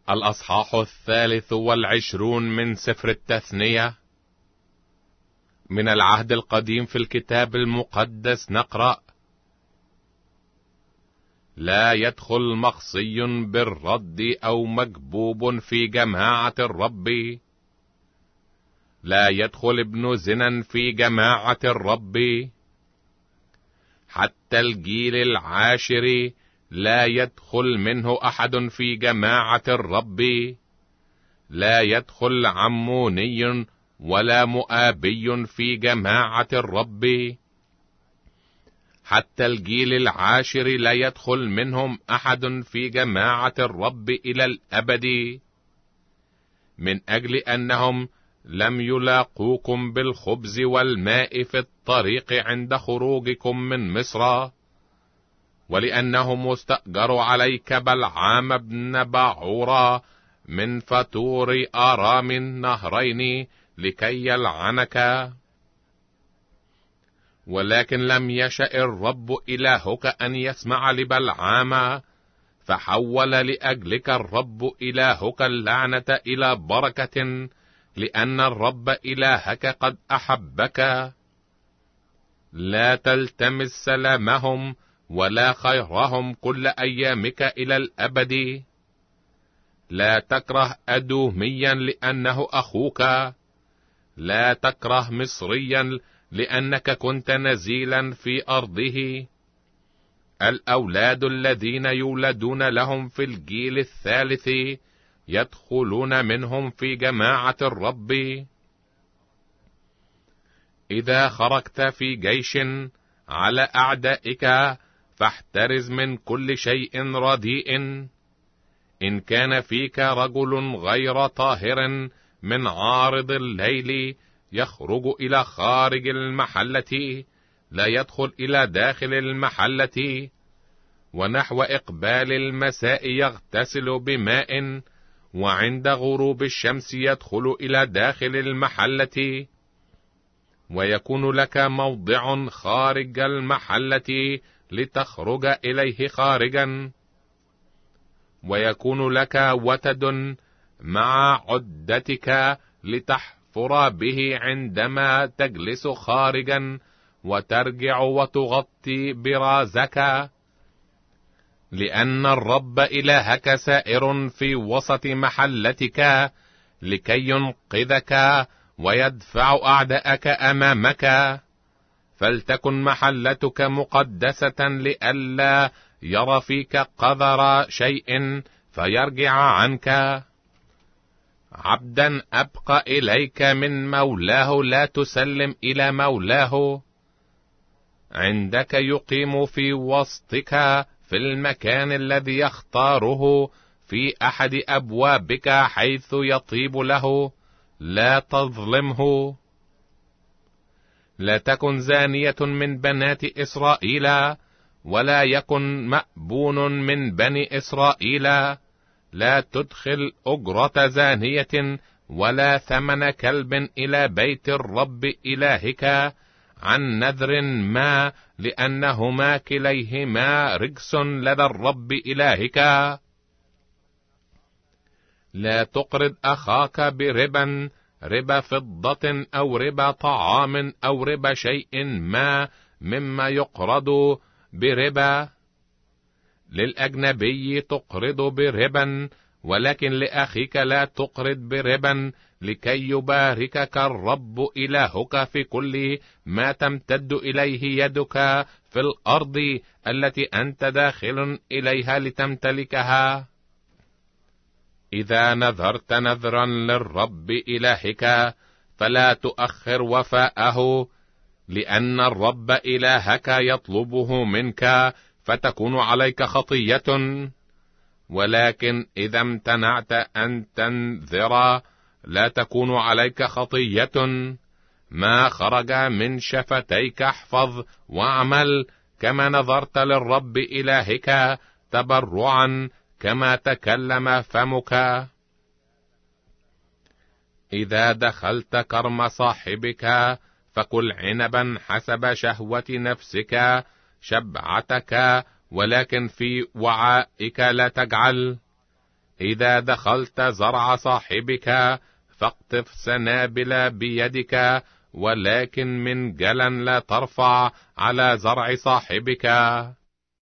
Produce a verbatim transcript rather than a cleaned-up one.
الأصحاح الثالث والعشرون من سفر التثنية. من العهد القديم في الكتاب المقدس نقرأ: لا يدخل مخصي بالرد أو مجبوب في جماعة الرب، لا يدخل ابن زنا في جماعة الرب، حتى الجيل العاشر لا يدخل منه أحد في جماعة الرب، لا يدخل عموني ولا مؤابي في جماعة الرب، حتى الجيل العاشر لا يدخل منهم أحد في جماعة الرب إلى الأبد، من أجل أنهم لم يلاقوكم بالخبز والماء في الطريق عند خروجكم من مصر، ولأنهم استأجروا عليك بلعام بن بعورا من فتور آرام النهرين لكي يلعنك. ولكن لم يشأ الرب إلهك أن يسمع لبلعام، فحول لأجلك الرب إلهك اللعنة إلى بركة، لأن الرب إلهك قد أحبك. لا تلتمس سلامهم ولا خيرهم كل أيامك إلى الأبد. لا تكره أدوميا لأنه أخوك، لا تكره مصريا لأنك كنت نزيلا في أرضه. الأولاد الذين يولدون لهم في الجيل الثالث يدخلون منهم في جماعة الرب. إذا خرجت في جيش على أعدائك فاحترز من كل شيء رديء. إن كان فيك رجل غير طاهر من عارض الليل يخرج إلى خارج المحلة، لا يدخل إلى داخل المحلة، ونحو إقبال المساء يغتسل بماء، وعند غروب الشمس يدخل إلى داخل المحلة. ويكون لك موضع خارج المحلة لتخرج إليه خارجا، ويكون لك وتد مع عدتك لتحفر به عندما تجلس خارجا، وترجع وتغطي برازك، لأن الرب إلهك سائر في وسط محلتك لكي ينقذك ويدفع أعداءك أمامك. فلتكن محلتك مقدسة لئلا يرى فيك قذر شيء فيرجع عنك. عبدا أبقى إليك من مولاه لا تسلم إلى مولاه. عندك يقيم في وسطك في المكان الذي يختاره في أحد أبوابك حيث يطيب له، لا تظلمه. لا تكن زانية من بنات إسرائيل، ولا يكن مأبون من بني إسرائيل. لا تدخل أجرة زانية ولا ثمن كلب إلى بيت الرب إلهك عن نذر ما، لأنهما كليهما رجس لدى الرب إلهك. لا تقرض أخاك بربا، ربا فضة أو ربا طعام أو ربا شيء ما مما يقرض بربا. للأجنبي تقرض بربا، ولكن لأخيك لا تقرض بربا، لكي يباركك الرب إلهك في كل ما تمتد إليه يدك في الأرض التي أنت داخل إليها لتمتلكها. إذا نذرت نذرا للرب إلهك فلا تؤخر وفاءه، لأن الرب إلهك يطلبه منك فتكون عليك خطية. ولكن إذا امتنعت أن تنذر لا تكون عليك خطية. ما خرج من شفتيك احفظ واعمل، كما نذرت للرب إلهك تبرعا كما تكلم فمك. إذا دخلت كرم صاحبك فكل عنبا حسب شهوة نفسك شبعتك، ولكن في وعائك لا تجعل. إذا دخلت زرع صاحبك فاقطف سنابل بيدك، ولكن من جلا لا ترفع على زرع صاحبك.